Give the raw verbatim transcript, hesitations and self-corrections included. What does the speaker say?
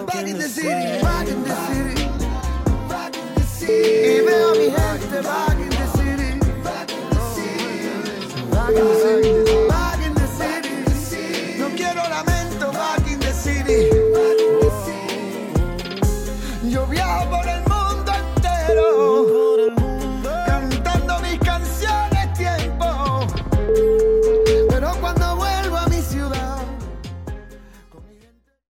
Back in the city, back in the city, back in the city. Y veo a mi gente back in the city, back in the city, back in the city.